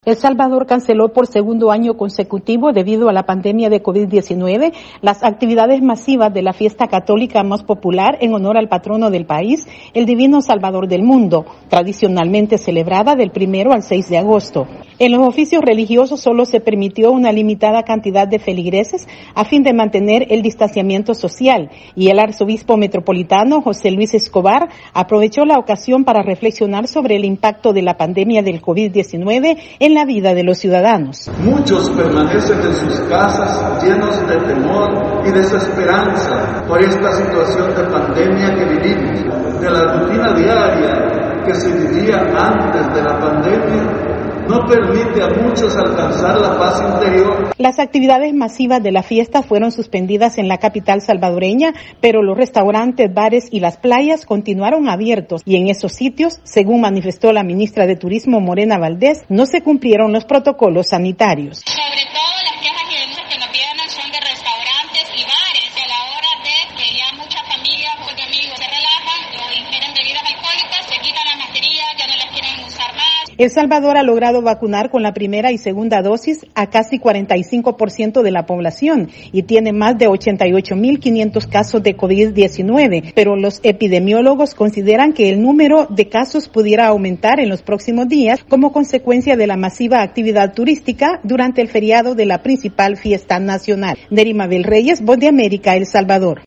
El Salvador canceló por segundo año consecutivo, debido a la pandemia de COVID-19, las actividades masivas de la fiesta católica más popular en honor al patrono del país, el Divino Salvador del Mundo, tradicionalmente celebrada del 1 al 6 de agosto. En los oficios religiosos solo se permitió una limitada cantidad de feligreses a fin de mantener el distanciamiento social, y el arzobispo metropolitano José Luis Escobar aprovechó la ocasión para reflexionar sobre el impacto de la pandemia del COVID-19 en la vida de los ciudadanos. Muchos permanecen en sus casas llenos de temor y desesperanza por esta situación de pandemia que vivimos. De la rutina diaria que se vivía antes de la pandemia no permite a muchos alcanzar la paz interior. Las actividades masivas de la fiesta fueron suspendidas en la capital salvadoreña, pero los restaurantes, bares y las playas continuaron abiertos, y en esos sitios, según manifestó la ministra de Turismo Morena Valdés, no se cumplieron los protocolos sanitarios. Sobre todo las quejas que nos vienen son de restaurantes y bares, que a la hora de que ya muchas familias o amigos se relajan o ingieren bebidas alcohólicas, se quitan las mascarillas, ya no las quieren usar más. El Salvador ha logrado vacunar con la primera y segunda dosis a casi 45% de la población y tiene más de 88.500 casos de COVID-19, pero los epidemiólogos consideran que el número de casos pudiera aumentar en los próximos días como consecuencia de la masiva actividad turística durante el feriado de la principal fiesta nacional. Nery Mabel Reyes, Voz de América, El Salvador.